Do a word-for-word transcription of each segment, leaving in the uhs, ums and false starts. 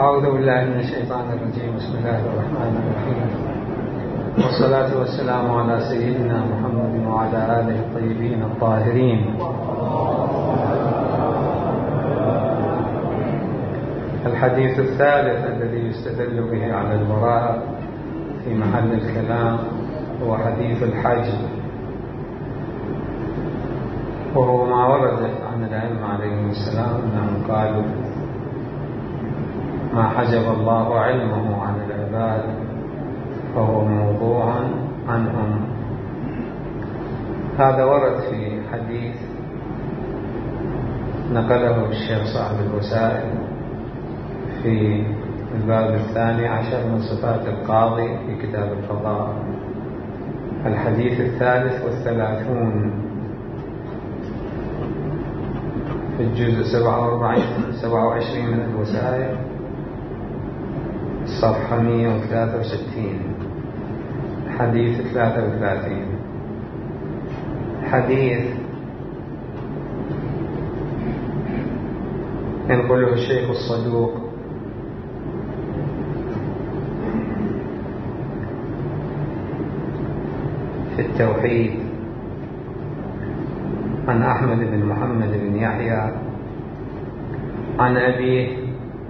أعوذ بالله من الشيطان الرجيم. بسم الله الرحمن الرحيم، والصلاة والسلام على سيدنا محمد وعلى آله الطيبين الطاهرين. الحديث الثالث الذي يستدل به على البراءة في محل الكلام هو حديث الحج، وهو ما ورد عن الأئمة عليهم السلام أنهم قالوا: ما حجب الله علمه عن العباد فهو موضوع عنهم. هذا ورد في حديث نقله الشيخ صاحب الوسائل في الباب الثاني عشر من صفات القاضي في كتاب القضاء، الحديث الثالث والثلاثون في الجزء سبعة وعشرين من الوسائل، صفحة مئة وثلاثة وستين، حديث ثلاثة وثلاثين. حديث ينقله الشيخ الصدوق في التوحيد عن أحمد بن محمد بن يحيى عن أبيه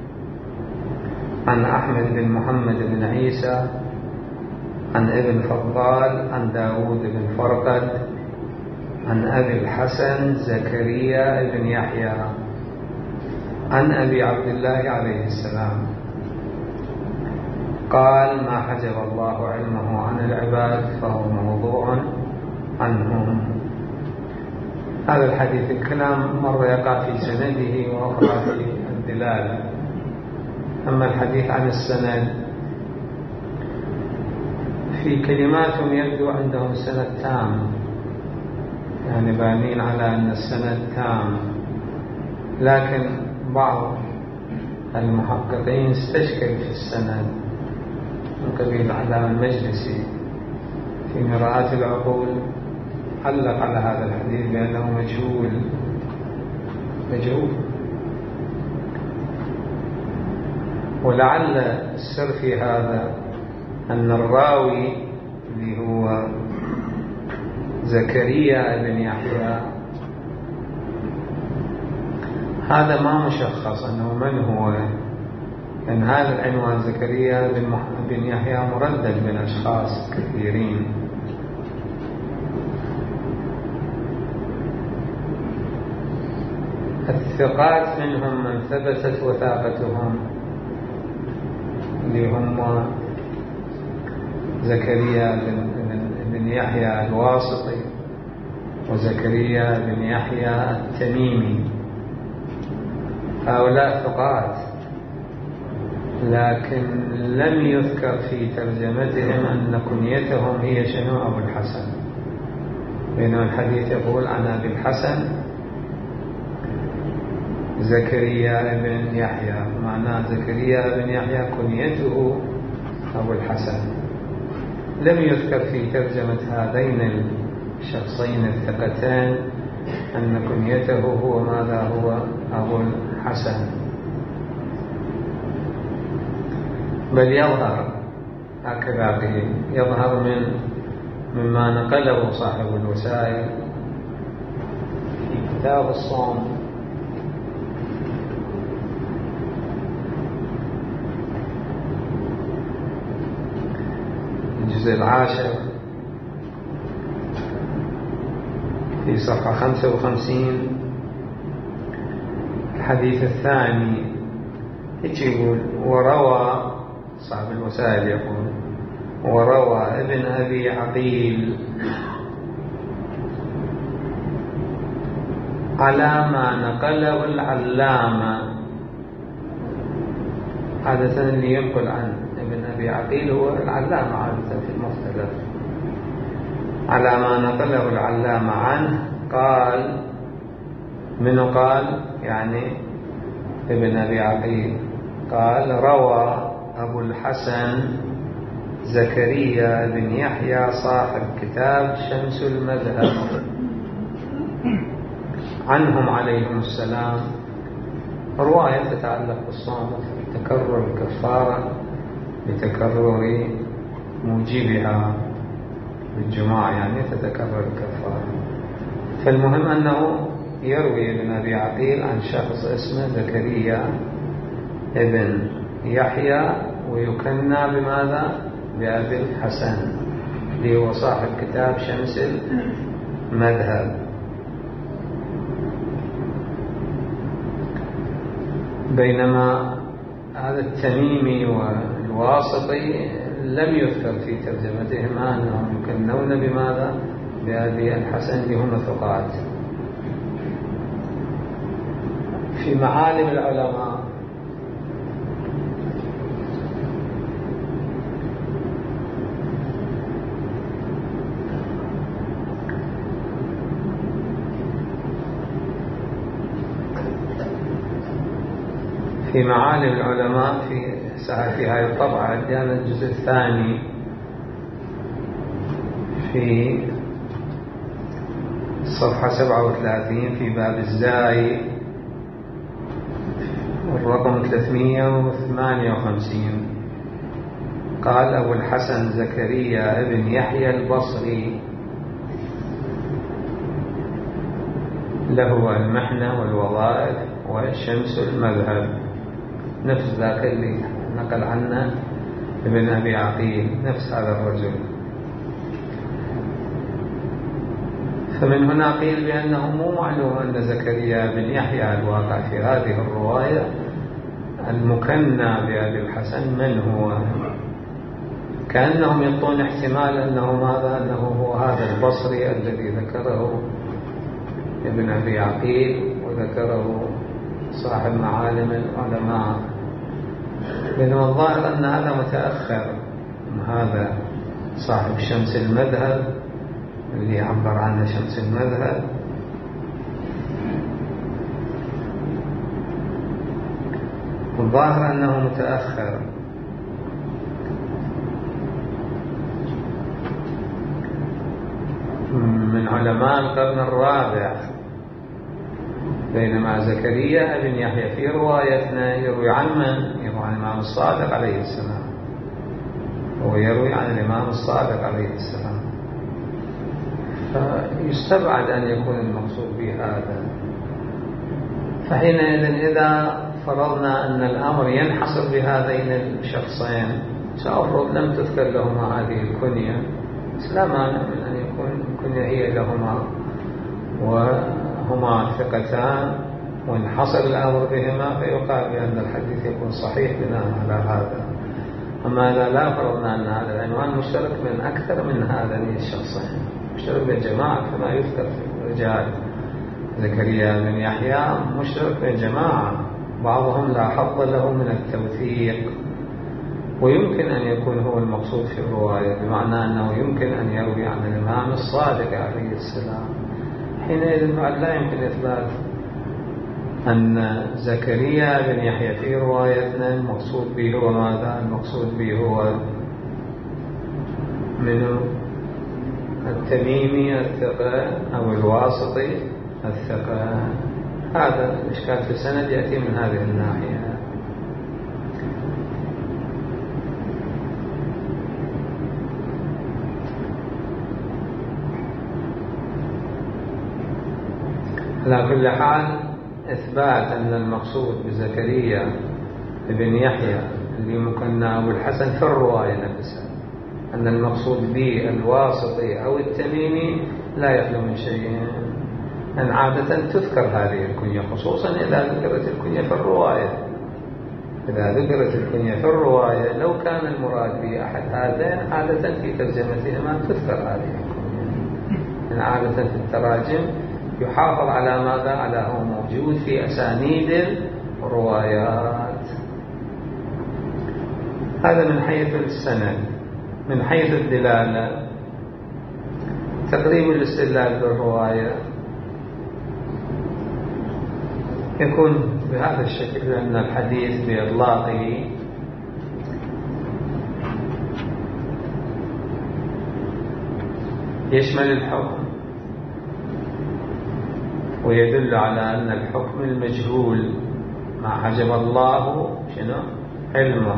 عن أحمد بن محمد بن عيسى عن ابن فضال عن داود بن فرقد عن أبي الحسن زكريا بن يحيى عن أبي عبد الله عليه السلام قال: ما حجب الله علمه عن العباد فهو موضوع عنهم. هذا الحديث الكلام مرة يقع في سنده وأخرى في الدلالة. أما الحديث عن السند في كلماتهم يبدو عندهم السند تام، يعني بانين على أن السند تام، لكن بعض المحققين استشكل في السند من قبيل علامة المجلسي في مراءة العقول، علق على هذا الحديث بأنه مجهول مجهول ولعل السر في هذا أن الراوي اللي هو زكريا بن يحيى هذا ما مشخص أنه من هو، لأن هذا العنوان زكريا بن يحيى مردد من أشخاص كثيرين. الثقات منهم من ثبتت وثاقتهم اللي هم زكريا بن يحيى الواسطي وزكريا بن يحيى التميمي، هؤلاء ثقات، لكن لم يذكر في ترجمتهم أن كنيتهم هي شنو أبو الحسن، بينما الحديث يقول عن أبي الحسن زكريا بن يحيى، معناه زكريا بن يحيى كنيته أبو الحسن. لم يذكر في ترجمة هذين الشخصين الثقتين أن كنيته هو ماذا هو أبو الحسن، بل يظهر هكذا يظهر من مما نقله صاحب الوسائل في كتاب الصوم الجزء العاشر في صفحة خمسة وخمسين، الحديث الثاني يقول: وروى صاحب الوسائل يقول: وروى ابن أبي عقيل على ما نقله العلامة. عادة اللي ينقل عن ابن أبي عقيل هو العلامة عادة في المختلف، على ما نقله العلامة عنه قال. منه قال؟ يعني ابن أبي عقيل قال: روى أبو الحسن زكريا بن يحيى صاحب كتاب شمس المذهب عنهم عليهم السلام رواية تتعلق بالصوم تكرر الكفارة بتكرر موجبها بالجماعة، يعني تتكرر الكفارة. فالمهم أنه يروي ابن أبي عقيل عن شخص اسمه زكريا ابن يحيى ويكنى بماذا؟ بأبي الحسن، اللي هو صاحب كتاب شمس المذهب. بينما هذا التميمي والواسطي لم يذكر في ترجمتهما أنهم يكنون بماذا؟ بأبي الحسن، اللي هم ثقات. في معالم العلماء في معالم العلماء في في هذه الطبعة كان الجزء الثاني في صفحة سبعة وثلاثين في باب الزاي الرقم ثلاثمائة وثمانية وخمسين. قال أبو الحسن زكريا ابن يحيى البصري له المحنة والوظائف وشمس المذهب، نفس ذاك اللي نقل عنه ابن أبي عقيل، نفس هذا الرجل. فمن هنا قيل بأنه مو معلوم أن زكريا بن يحيى الواقع في هذه الرواية المكنى بأبي الحسن من هو، كأنهم يعطون احتمال أنه ماذا؟ أنه هو هذا البصري الذي ذكره ابن أبي عقيل وذكره صاحب معالم العلماء. بينما الظاهر أن هذا متأخر، هذا صاحب شمس المذهب اللي عبر عنه شمس المذهب الظاهر أنه متأخر. من علماء القرن الرابع. بينما زكريا بن يحيى في روايتنا يروي عن من؟ يروي عن الإمام الصادق عليه السلام، هو يروي عن الإمام الصادق عليه السلام، فيستبعد أن يكون المقصود به هذا. فحينئذ إذا فرضنا أن الأمر ينحصر بهذين الشخصين، سأفرض لم تذكر لهما هذه الكنية، لا مانع من أن يكون الكنية هي لهما وهما ثقتان وانحصر الأمر بهما، فيقال بأن الحديث يكون صحيح بناء على هذا. أما إذا لا فرضنا أن هذا العنوان مشترك من أكثر من هذين الشخصين، مشترك بالجماعة كما يذكر في الرجال، زكريا بن يحيى مشترك بالجماعة، بعضهم لا حظ له من التوثيق، ويمكن أن يكون هو المقصود في الرواية، بمعنى أنه يمكن أن يروي عن الإمام الصادق عليه السلام. حينئذ بعد لا يمكن إثبات أن زكريا بن يحيى في روايتنا المقصود به هو ماذا؟ المقصود به هو من التميمي الثقة أو الواسطي الثقة. هذا الإشكال في السند يأتي من هذه الناحية. على كل حال إثبات أن المقصود بزكريا بن يحيى اللي مكنى أبو الحسن في الرواية نفسها أن المقصود به الواسطي أو التميمي لا يخلو من شيء، أن عادة تذكر هذه الكنية، خصوصا إذا ذكرت الكنية في الرواية. إذا ذكرت الكنية في الرواية لو كان المراد به أحد هذين، عادة في ترجمتهما تذكر هذه الكنية. أن عادة في التراجم يحافظ على ماذا؟ على هو موجود في أسانيد الروايات. هذا من حيث السند. من حيث الدلالة تقريب الاستدلال بالرواية يكون بهذا الشكل، لأن الحديث بإطلاقه يشمل الحكم ويدل على أن الحكم المجهول ما حجب الله شنو علمه.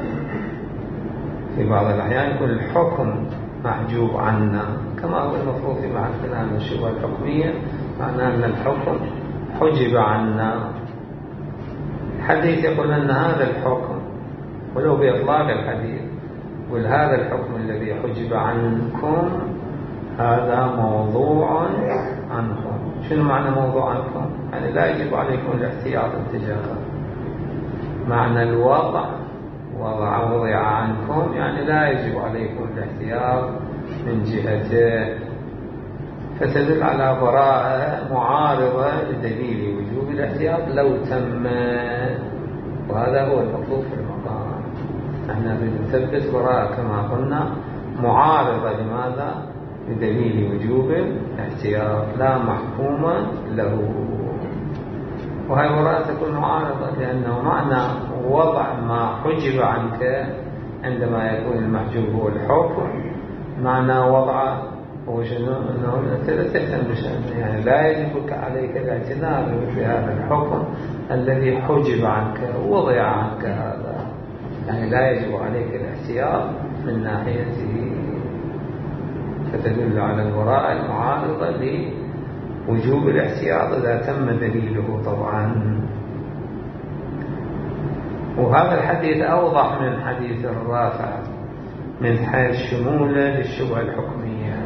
في بعض الأحيان يكون الحكم محجوب عنا كما هو المفروض في بعض كلام الشبهة الحكمية، معناه أن الحكم حجب عنا. الحديث يقول أن هذا الحكم ولو بإطلاق الحديث، وهذا الحكم الذي حجب عنكم هذا موضوع عنكم. شنو معنى موضوع عنكم؟ يعني لا يجب عليكم الاحتياط اتجاهه. معنى الوضع وضع وضع عنكم يعني لا يجب عليكم الاحتياط من جهته، فتدل على براءة معارضة لدليل وجوب الاحتياط لو تم، وهذا هو المطلوب في المقام. نحن نريد نثبت براءة كما قلنا معارضة لماذا؟ لدليل وجوب الاحتياط لا محكوما له. وهي براءة تكون معارضة لأنه معنى وضع ما حجب عنك عندما يكون المحجوب هو الحكم، معنى وضع هو شنو؟ أنه لا تهتم بشأنه، يعني لا يجب عليك الاعتناء بهذا الحكم الذي حجب عنك ووضع عنك هذا، يعني لا يجب عليك الاحتياط من ناحيته. فتدل على البراءة المعارضة لوجوب الاحتياط إذا تم دليله طبعا. وهذا الحديث أوضح من حديث الرافع من حيث شموله للشبهة الحكمية.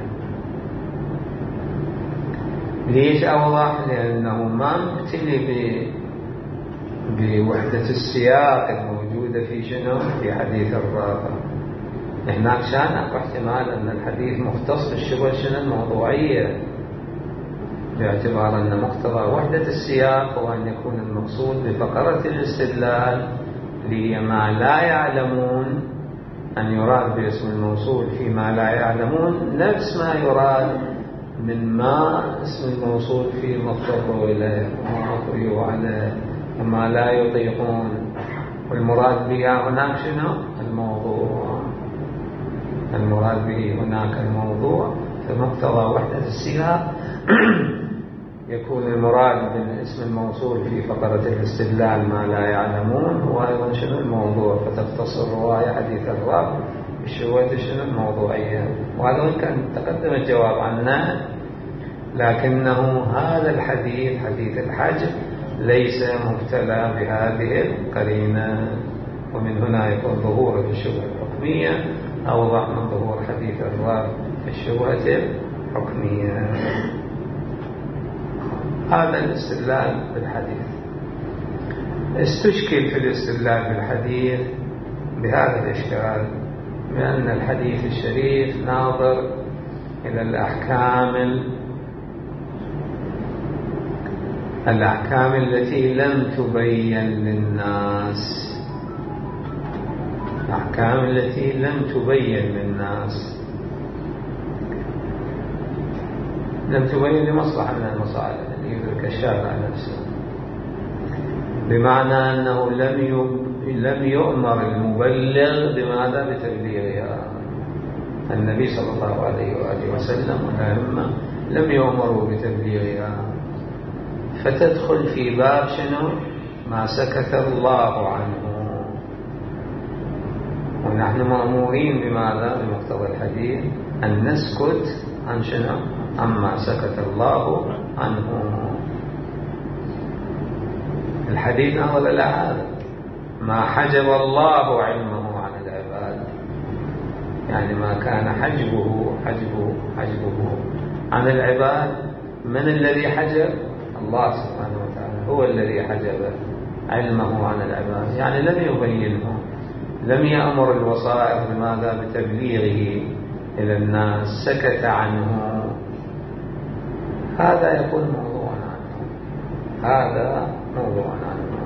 ليش أوضح؟ لأنه ما مبتلي بوحدة السياق الموجودة في شنو؟ في حديث الرافع. هناك شان احتمال أن الحديث مختص بالشبهة شنو الموضوعية، باعتبار أن مقتضى وحدة السياق هو أن يكون المقصود بفقرة الاستدلال لما لا يعلمون أن يراد باسم الموصول فيما لا يعلمون نفس ما يراد من ما اسم الموصول في مطلقه إليه وما أطريه عليه وما لا يطيقون. والمراد بها هناك شنو؟ الموضوع. المراد به هناك الموضوع. فمقتضى وحدة السياق يكون المراد بالاسم الموصول في فقرة الاستدلال ما لا يعلمون هو أيضا شنو الموضوع، فتختص الرواية حديث الرافع بالشبهة شنو الموضوعية. وهذا وإن كان تقدم الجواب عنه، لكنه هذا الحديث حديث الحج ليس مبتلى بهذه القرينة، ومن هنا يكون ظهور الشبهة الحكمية أوضح من ظهور حديث الرافع في الشبهة الحكمية. هذا الاستدلال بالحديث. استشكل في الاستدلال بالحديث بهذا الإشكال، بأن الحديث الشريف ناظر إلى الأحكام الأحكام التي لم تبين للناس، الأحكام التي لم تبين للناس، لم تبين لمصلحة من المصالح يدرك الشارع نفسه، بمعنى أنه لم لم يؤمر المبلغ بماذا؟ بتبليغها. النبي صلى الله عليه وآله وسلم والأئمة لم يؤمروا بتبليغها، فتدخل في باب شنو؟ ما سكت الله عنه، ونحن مأمورين بماذا؟ بمقتضى الحديث أن نسكت عن شنو؟ عما سكت الله عنه. الحديث نقول لا، هذا ما حجب الله علمه عن العباد، يعني ما كان حجبه حجبه حجبه عن العباد. من الذي حجب؟ الله سبحانه وتعالى هو الذي حجب علمه عن العباد، يعني لم يبينه، لم يأمر الوصائف بماذا؟ بتبليغه إلى الناس، سكت عنه. هذا يكون موضوعا عنه، هذا موضوعا عنه.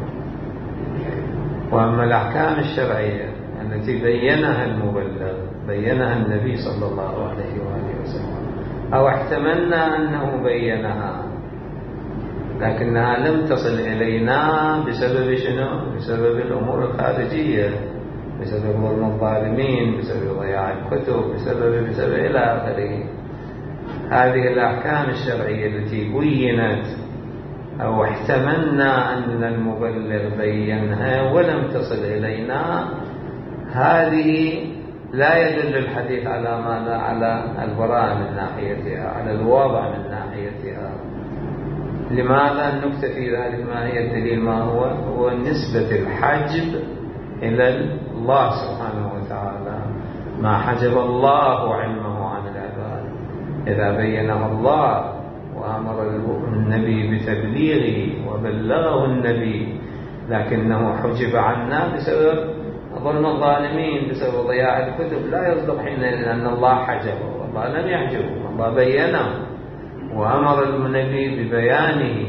وأما الأحكام الشرعية التي بينها المبلغ، بينها النبي صلى الله عليه وآله وسلم، أو احتملنا أنه بينها لكنها لم تصل إلينا بسبب شنو؟ بسبب الأمور الخارجية، بسبب ظلم الظالمين، بسبب ضياع الكتب، بسبب بسبب إلى آخره. هذه الأحكام الشرعية التي بينت أو احتملنا أن المبلغ بينها ولم تصل إلينا، هذه لا يدل الحديث على ماذا؟ على البراءة من ناحيتها، على الوضع من ناحيتها. لماذا النكتة في ذلك؟ ما هي الدليل؟ ما هو؟ هو نسبة الحجب إلى الله سبحانه وتعالى. ما حجب الله علمه عن العباد، إذا بينه الله وأمر النبي بتبليغه وبلغه النبي، لكنه حجب عنا بسبب ظلم الظالمين، بسبب ضياع الكتب، لا يصدق حينئذ أن الله حجبه. الله لم يحجبه، الله بينه وأمر النبي ببيانه،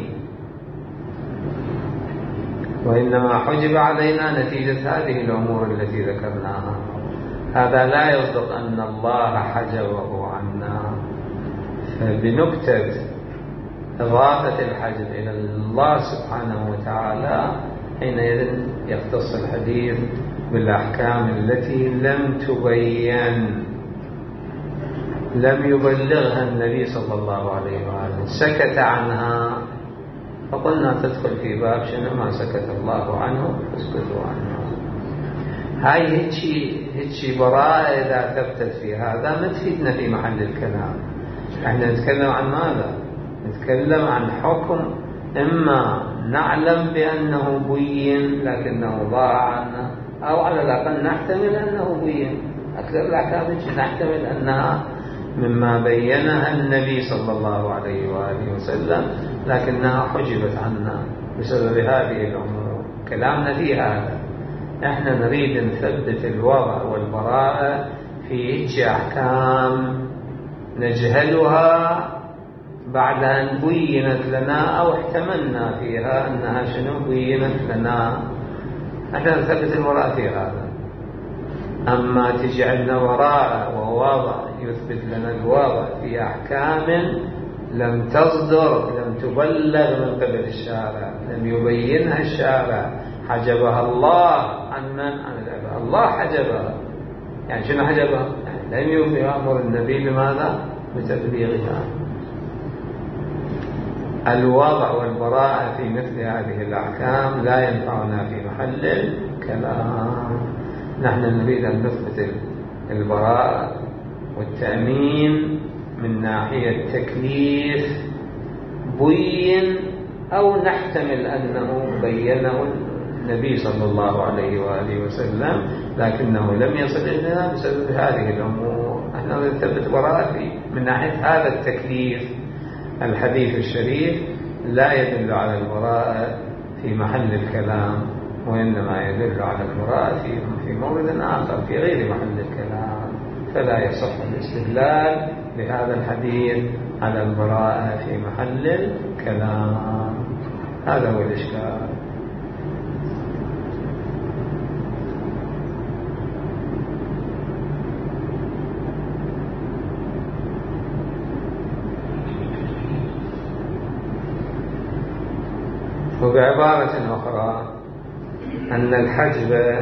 وإنما حجب علينا نتيجة هذه الأمور التي ذكرناها. هذا لا يصدق أن الله حجبه عنا. فبنكتة إضافة الحجب إلى الله سبحانه وتعالى حينئذ يختص الحديث بالأحكام التي لم تبين، لم يبلغها النبي صلى الله عليه وآله، سكت عنها. فقلنا تدخل في باب شنو؟ ما سكت الله عنه فاسكتوا عنه. هاي هيك هيك براءة إذا ثبتت في هذا ما تفيدنا في محل الكلام. احنا نتكلم عن ماذا؟ نتكلم عن حكم إما نعلم بأنه بين لكنه ضاع عنا، أو على الأقل نحتمل أنه بين. أكثر الأحكام نحتمل أنها مما بينها النبي صلى الله عليه وآله وسلم، لكنها حجبت عنا بسبب هذه الأمور. كلامنا في هذا، احنا نريد نثبت الوضع والبراءة في أحكام نجهلها بعد أن بينت لنا أو احتملنا فيها أنها شنو بينت لنا، احنا نثبت البراءة في هذا. أما تجعلنا وراء ووضع يثبت لنا الوضع في أحكام لم تصدر، لم تبلغ من قبل الشارع، لم يبينها الشارع، حجبها الله عن من؟ عن العباد. الله حجبها، يعني شنو حجبها؟ يعني لم يأمر النبي بماذا؟ بتبليغها. الوضع والبراءة في مثل هذه الأحكام لا ينفعنا في محل الكلام. نحن نريد أن نثبت البراءة والتأمين من ناحية تكليف بين أو نحتمل أنه بينه النبي صلى الله عليه وآله وسلم لكنه لم يصل إلينا بسبب هذه الأمور. نحن نثبت براءة من ناحية هذا التكليف. الحديث الشريف لا يدل على البراءة في محل الكلام، وإنما يدل على البراءة في في مورد آخر في غير محل الكلام، فلا يصح الاستدلال بهذا الحديث على البراءة في محل الكلام. هذا هو الإشكال. وبعبارة أخرى أن الحجب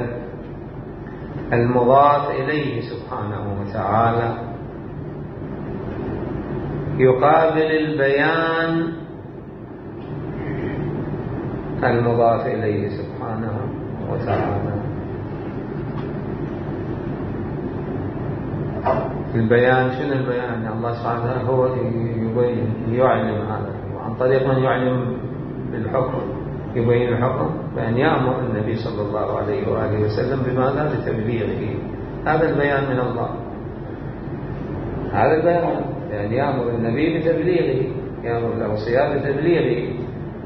المضاف إليه سبحانه وتعالى يقابل البيان المضاف إليه سبحانه وتعالى. البيان شنو البيان؟ يعني الله سبحانه وتعالى هو يبين يعلم هذا، وعن طريق من يعلم بالحكم يبين الحكم بأن يأمر النبي صلى الله عليه وآله وسلم بماذا؟ بتبليغه. هذا البيان من الله، هذا البيان يعني يأمر النبي بتبليغه، يأمر الأوصياء بتبليغه.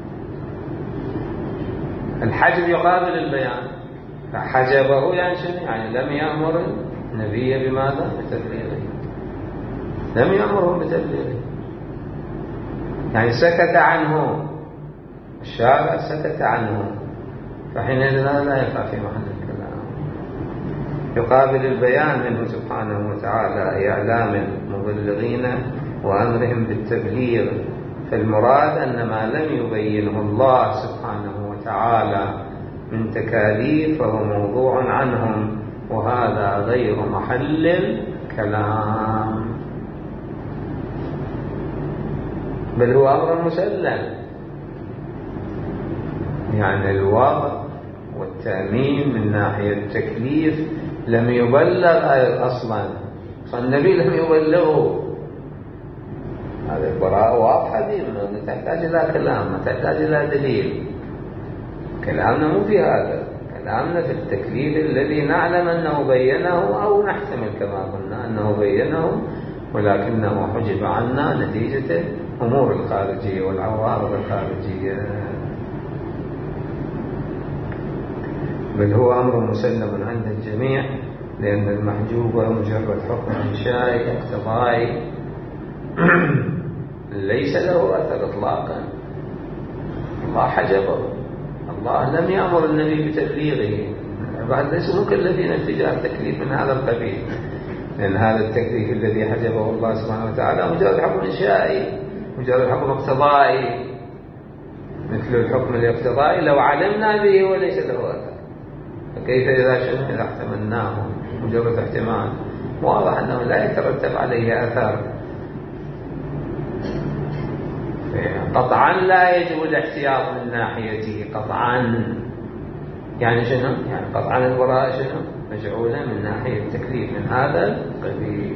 الحجب يقابل البيان، فحجبه يعني شنو؟ يعني لم يأمر النبي بماذا؟ بتبليغه، لم يأمره بتبليغه، يعني سكت عنه الشارع، سكت عنه، فحينئذ لا يقع في محل الكلام. يقابل البيان منه سبحانه وتعالى إعلام المبلغين وأمرهم بالتبليغ. فالمراد أن ما لم يبينه الله سبحانه وتعالى من تكاليف فهو موضوع عنهم، وهذا غير محل الكلام، بل هو أمر مسلم. يعني الوضع والتأمين من ناحية التكليف لم يبلغ أصلا، فالنبي لم يبلغه. هذه البراءة واضحة دي، ما تحتاج إلى كلام، ما تحتاج إلى دليل. كلامنا مو في هذا، كلامنا في التكليف الذي نعلم أنه بينه أو نحتمل كما قلنا أنه بينه، ولكنه حجب عنا نتيجة أمور الخارجية والعوارض الخارجية. بل هو أمر مسلم عند الجميع، لأن المحجوب مجرد حكم إنشائي اقتضائي ليس له أثر إطلاقا. الله حجبه، الله لم يأمر النبي بتبليغه، بعد ليسوا مكلفين اتجاه التكليف من هذا القبيل، لأن هذا التكليف الذي حجبه الله سبحانه وتعالى مجرد حكم إنشائي، مجرد حكم اقتضائي، مثل الحكم الاقتضائي لو علمنا به وليس له أثر، فكيف إذا شئنا إذا احتملناه مجرد احتمال واضح أنه لا يترتب عليه أثر. قطعا لا يجب الاحتياط من ناحيته قطعا. يعني شنو؟ يعني قطعا البراءة شنو؟ مجعولة من ناحية التكليف من هذا القبيل.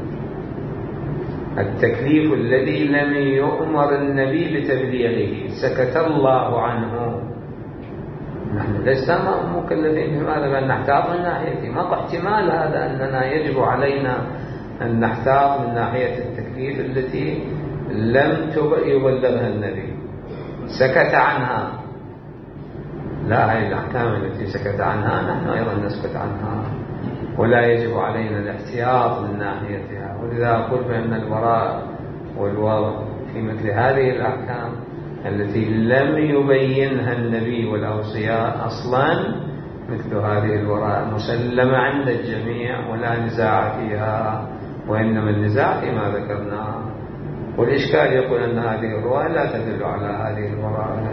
التكليف الذي لم يؤمر النبي بتبليغه سكت الله عنه. نحن لسنا مكلفين بماذا؟ بأن نحتاط من ناحيته. ما احتمال هذا أننا يجب علينا أن نحتاط من ناحية التكليف التي لم يبلغها النبي، سكت عنها. لا، هذه الأحكام التي سكت عنها نحن أيضا نسكت عنها، ولا يجب علينا الاحتياط من ناحيتها. ولذا أقول بأن البراء والوضع في مثل هذه الأحكام التي لم يبينها النبي والأوصياء أصلا، مثل هذه البراء مسلمة عند الجميع ولا نزاع فيها، وإنما النزاع فيما ذكرناه. والإشكال يقول أن هذه الرواية لا تدل على هذه البراءة.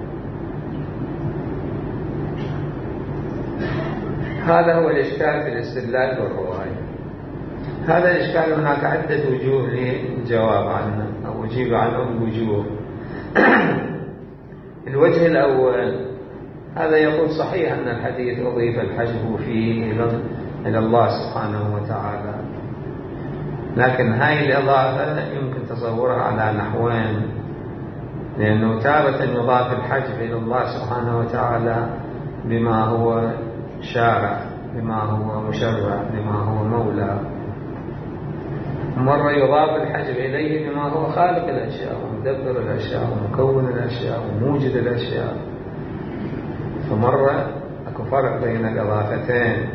هذا هو الإشكال في الاستدلال بالرواية. هذا الإشكال هناك عدة وجوه للجواب عنه أو أجيب عنه بوجوه. الوجه الأول، هذا يقول صحيح أن الحديث أضيف الحجب فيه إلى الله سبحانه وتعالى، لكن هاي الإضافة يمكن تصورها على نحوين، لأنه تارة يضاف الحجب إلى الله سبحانه وتعالى بما هو شارع، بما هو مشرع، بما هو مولى. مرة يضاف الحجب إليه بما هو خالق الأشياء ومدبر الأشياء ومكون الأشياء وموجد الأشياء. فمرة أكو فرق بين الإضافتين.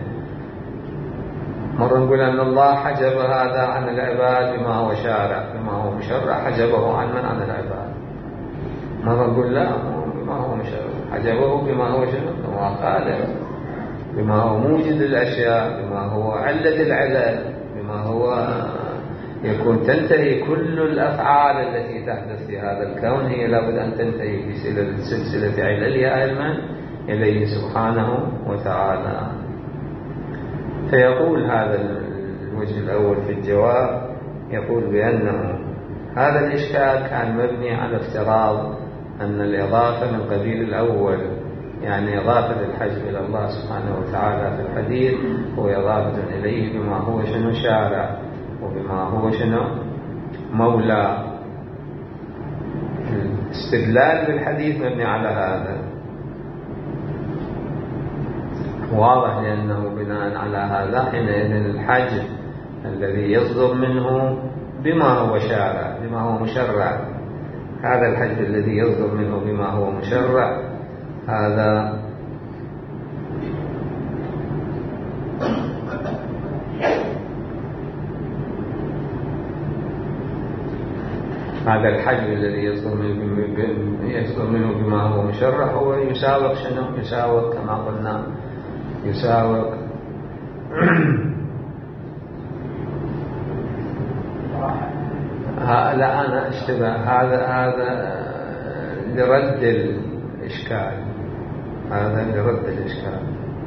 مرة نقول أن الله حجب هذا عن العباد بما هو شارع، بما هو مشرع، حجبه عن من؟ عن العباد. مرة نقول لا، بما هو مشرع، حجبه بما هو شنو؟ بما هو خالق، بما هو موجد الأشياء، بما هو علة العلل، بما هو يكون تنتهي كل الأفعال التي تحدث في هذا الكون هي لابد أن تنتهي في سلسلة عللها علما إليه سبحانه وتعالى. فيقول هذا الوجه الأول في الجواب، يقول بأنه هذا الإشكال كان مبني على افتراض أن الإضافة من قبيل الأول، يعني إضافة الحجب إلى الله سبحانه وتعالى في الحديث هو إضافة إليه بما هو شنو شارع وبما هو شنو مولى. الاستدلال بالحديث مبني على هذا واضح، لأنه بناء على هذا حينئذ الحجب الذي يصدر منه بما هو شارع، بما هو مشرع، هذا الحجب الذي يصدر منه بما هو مشرع هذا هذا الحجب الذي يصدر منه يصدر منه بما هو مشرع هو يساوق شنو؟ يساوق كما قلنا، يساوق لا أنا اشتبه. هذا هذا لرد الإشكال، هذا لرد الإشكال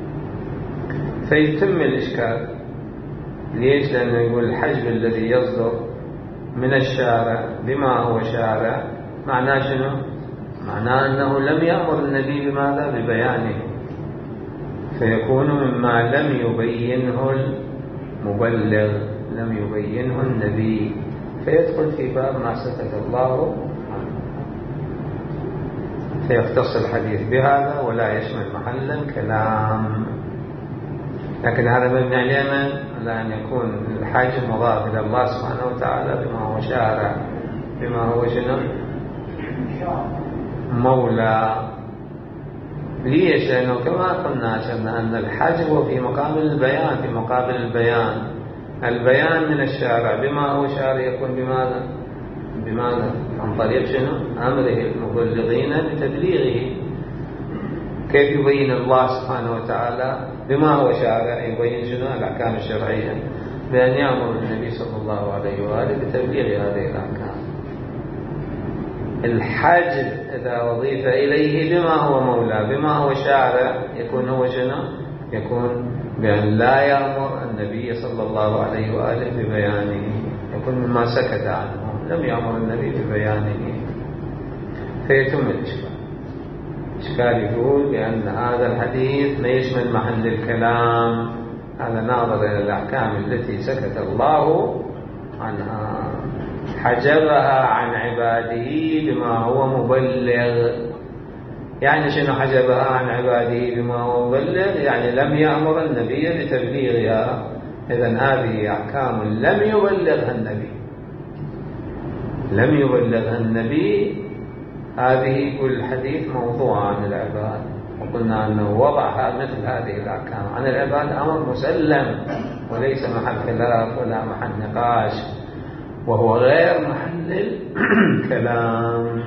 فيتم الإشكال. ليش؟ لأنه يقول الحجب الذي يصدر من الشارع بما هو شارع، معناه شنو؟ معناه أنه لم يأمر النبي بماذا؟ ببيانه، فيكون مما لم يبينه المبلغ، لم يبينه النبي، فيدخل في باب ما سكت الله عنه، فيختص الحديث بهذا ولا يشمل محل الكلام. لكن هذا مبني على على أن يكون الحج مضاف إلى الله سبحانه وتعالى بما هو شارع، بما هو شنو؟ مولى. ليش؟ لأنه كما قلنا أن الحج هو في مقام البيان، في مقابل البيان. البيان من الشارع بما هو شارع يكون بماذا؟ بماذا؟ عن طريق شنو؟ أمره المبلغين بتبليغه. كيف يبين الله سبحانه وتعالى بما هو شارع؟ يبين شنو؟ الأحكام الشرعية، بأن يأمر النبي صلى الله عليه وآله بتبليغ هذه الأحكام. الحج إذا أضيف إليه بما هو مولى، بما هو شارع، يكون هو شنو؟ يكون بأن لا يأمر النبي صلى الله عليه وآله ببيانه، يكون مما سكت عنه، لم يأمر النبي ببيانه، فيتم الإشكال. إشكال يقول بأن هذا الحديث ما يشمل محل الكلام، هذا ناظر إلى الأحكام التي سكت الله عنها، حجبها عن عباده بما هو مبلغ. يعني شنو حجبها عن عباده بما هو مبلغ؟ يعني لم يأمر النبي بتبليغها. إذن هذه أحكام لم يبلغها النبي، لم يبلغها النبي. هذه كل الحديث موضوع عن العباد، وقلنا أنه وضعها مثل هذه الأحكام عن العباد أمر مسلم، وليس محل خلاف ولا محل نقاش، وهو غير محل الكلام.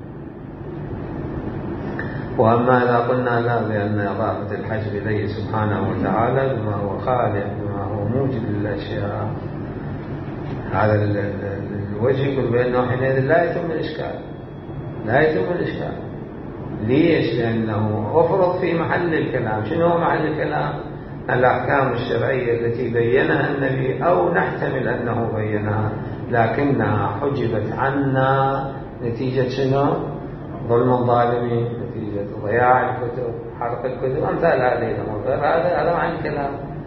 وأما إذا قلنا لا، بأن إضافة الحج إليه سبحانه وتعالى بما هو خالق، بما هو موجب للأشياء، هذا الوجه يقول بأنه حينئذ لا يتم الإشكال، لا يتم الإشكال. ليش؟ لأنه أفرض في محل الكلام. شنو هو محل الكلام؟ الأحكام الشرعية التي بينها النبي، أو نحتمل أنه بينها لكنها حجبت عنا نتيجة شنو؟ ظلم الظالمين، نتيجة ضياع الكتب، حرق الكتب، أمثال هذه الأمور. هذا هذا معنى الكلام.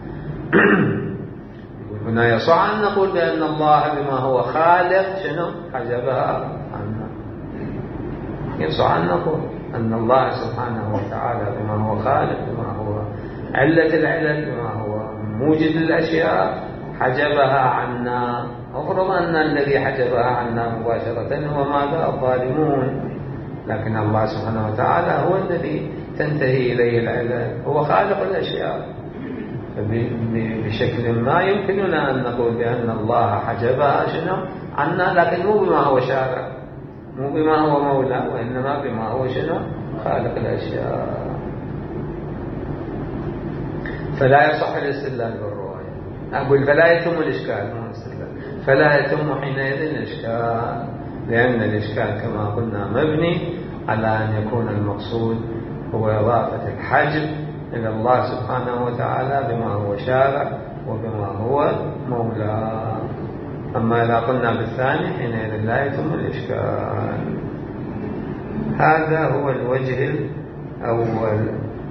هنا يصح أن نقول بأن الله بما هو خالق شنو؟ حجبها عنا. يصح أن نقول أن الله سبحانه وتعالى بما هو خالق، بما هو علة العلل، بما هو موجد للأشياء، حجبها عنا. أفرض أن الذي حجبها عنا مباشرة هو ماذا؟ الظالمون. لكن الله سبحانه وتعالى هو الذي تنتهي إليه العلل، هو خالق الأشياء. بشكل ما يمكننا أن نقول بأن الله حجبها شنو؟ عنا، لكن مو بما هو شارع، مو بما هو مولى، وإنما بما هو شنو؟ خالق الأشياء. فلا يصح الاستدلال بالرواية. أقول فلا يتم الإشكال، مو الاستدلال، فلا يتم حينئذ الإشكال، لأن الإشكال كما قلنا مبني على أن يكون المقصود هو إضافة الحجب إلى الله سبحانه وتعالى بما هو شارع وبما هو مولى. أما إذا قلنا بالثاني حينئذ لا يتم الإشكال. هذا هو الوجه الأول.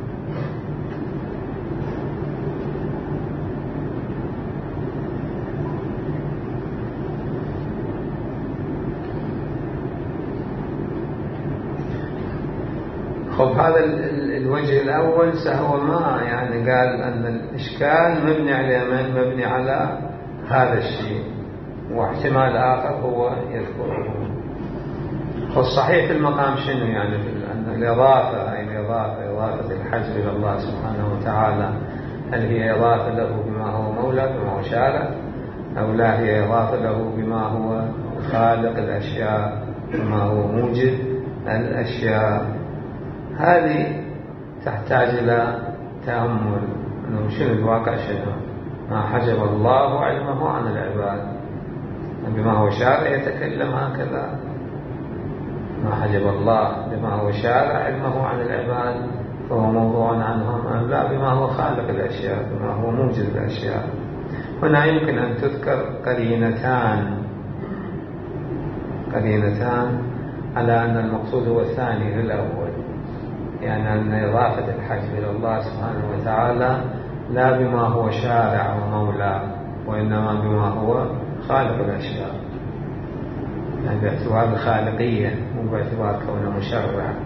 خب هذا الوجه الأول سهو ما يعني قال أن الإشكال مبني على من؟ مبني على هذا الشيء، واحتمال آخر هو يذكره. والصحيح في المقام شنو؟ يعني أن الإضافة، أي الإضافة إضافة الحج إلى الله سبحانه وتعالى، هل هي إضافة له بما هو مولى بما هو شارع، أو لا هي إضافة له بما هو خالق الأشياء بما هو موجد الأشياء؟ هذه تحتاج إلى تأمل، أنه شنو الواقع، شنو ما حجب الله علمه عن العباد. بما هو شارع يتكلم هكذا، ما حجب الله بما هو شارع علمه عن العباد فهو موضوع عنهم، أم لا بما هو خالق الأشياء بما هو موجد الأشياء. هنا يمكن أن تذكر قرينتان، قرينتان على أن المقصود هو الثاني للأول، يعني أن إضافة الحج إلى الله سبحانه وتعالى لا بما هو شارع ومولى، وإنما بما هو خالق الأشياء، يعني باعتبار الخالقية مو باعتبار كونه مشرع.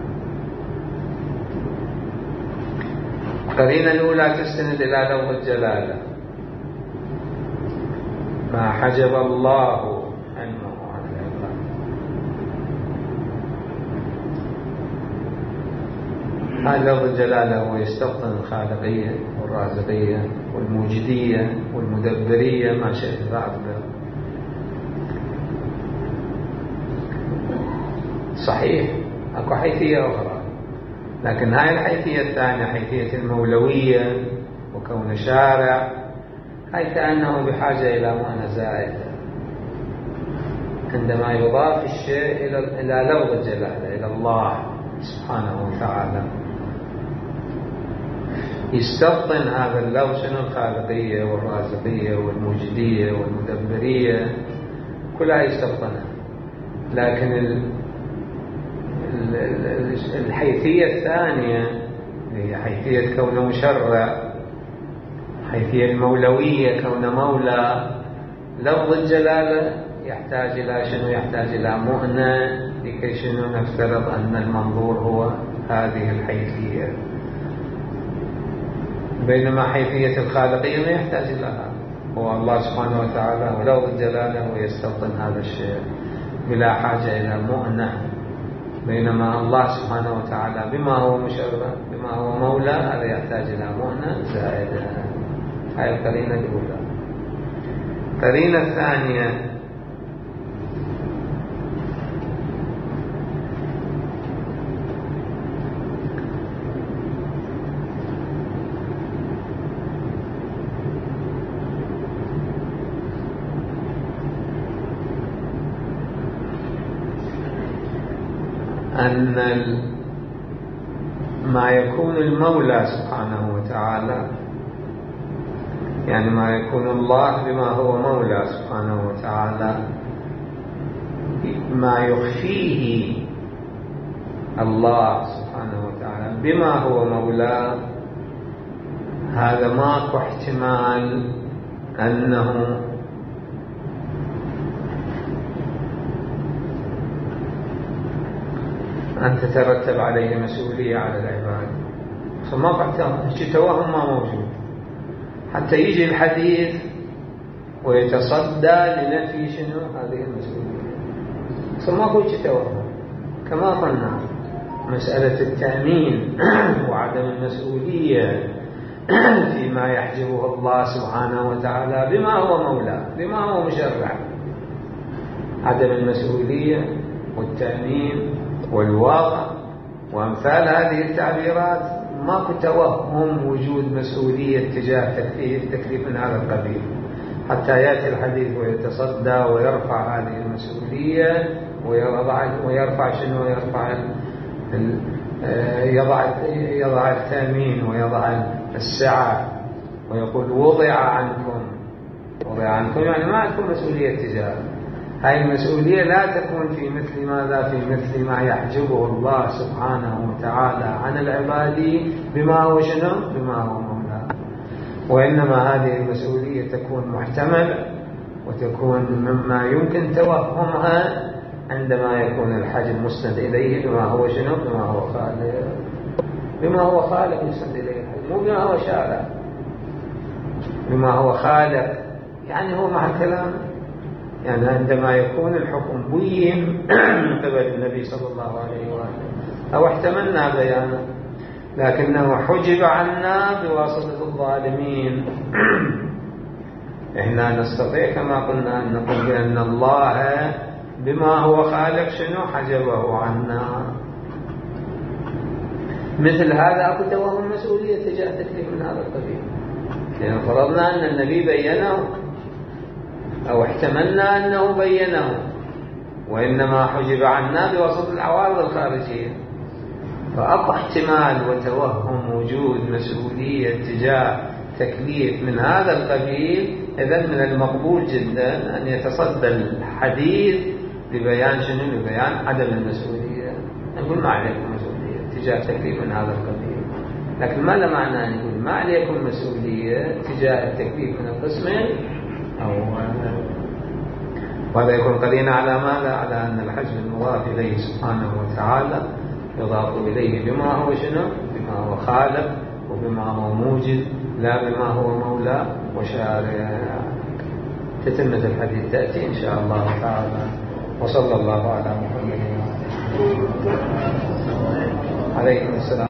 القرينة الأولى تستند إلى لفظ الجلالة، ما حجب الله علمه عن العباد. هذا لفظ الجلالة هو يستخدم الخالقية والرازقية والموجدية والمدبرية ما شئت بعد. صحيح أكو حيثية أخرى، لكن هاي الحيثية الثانية حيثية المولوية وكون شارع، هاي كأنه بحاجة إلى معنى زائد عندما يضاف الشيء إلى لفظ الجلالة إلى الله سبحانه وتعالى. يستبطن هذا اللفظ شنو الخالقية والرازقية والموجدية والمدبرية كلها يستبطنها، لكن الحيثية الثانية هي حيثية كونه مشرع، حيثية المولوية كونه مولى. لفظ الجلالة يحتاج إلى شنو؟ يحتاج إلى مؤنة لكي شنو نفترض أن المنظور هو هذه الحيثية، بينما حيثية الخالقية ما يحتاج إلى هذا، هو الله سبحانه وتعالى ولفظ الجلالة ويستبطن هذا الشيء بلا حاجة إلى مؤنة، بينما الله سبحانه وتعالى بما هو مشرع بما هو مولى هذا يحتاج إلى مؤنة زائدة. هاي القرينة الأولى. القرينة الثانية أن ما يكون المولى سبحانه وتعالى، يعني ما يكون الله بما هو مولى سبحانه وتعالى، ما يخفيه الله سبحانه وتعالى بما هو مولى، هذا ماكو احتمال أنه أن تترتب عليه مسؤولية على العباد. فما قد توهم ما موجود حتى يجي الحديث ويتصدى لنفي شنو هذه المسؤولية. فما قد توهم. كما قلنا مسألة التأمين وعدم المسؤولية فيما يحجبه الله سبحانه وتعالى بما هو مولى بما هو مشرع، عدم المسؤولية والتأمين والواقع وأمثال هذه التعبيرات ماكو توهم وجود مسؤولية تجاه تكليف تكليف من هذا القبيل، حتى يأتي الحديث ويتصدى ويرفع هذه المسؤولية ويضع ويرفع شنو يرفع ال يضع يضع التأمين ويضع السعة ويقول وضع عنكم. وضع عنكم يعني ما عندكم مسؤولية تجاه. هاي المسؤولية لا تكون في مثل ماذا في مثل ما يحجبه الله سبحانه وتعالى عن العباد بما هو شنو بما هو مولاه، وإنما هذه المسؤولية تكون محتملة وتكون مما يمكن توهمها عندما يكون الحجب مسند إليه بما هو شنو بما هو خالق بما هو خالق مسند إليه الحجب، مو بما هو شارع بما هو خالق. يعني هو مع الكلام يعني عندما يكون الحكم بين من قبل النبي صلى الله عليه وآله أو احتملنا بيانه، لكنه حجب عنا بواسطة الظالمين. إحنا نستطيع كما قلنا أن نقول بأن الله بما هو خالق شنو حجبه عنا. مثل هذا أكو توهم مسؤولية تجاه تكليف من هذا القبيل، لأن فرضنا أن النبي بينه أو احتملنا أنه بينه، وإنما حجب عنا بواسطة العوارض الخارجية. فأقع احتمال وتوهم وجود مسؤولية تجاه تكليف من هذا القبيل، إذن من المقبول جدا أن يتصدى الحديث لبيان شنو لبيان عدم المسؤولية. نقول ما عليكم مسؤولية تجاه التكليف من هذا القبيل. لكن ماذا معنى أن نقول ما عليكم مسؤولية تجاه التكليف من القسمين؟ أو وهذا يكون قرينا على ماذا؟ على أن الحجم المضاف إليه سبحانه وتعالى يضاف إليه بما هو شنو؟ بما هو خالق وبما هو موجد، لا بما هو مولى وشارع. تتمة الحديث تأتي إن شاء الله تعالى. وصلى الله على محمد عليكم السلام.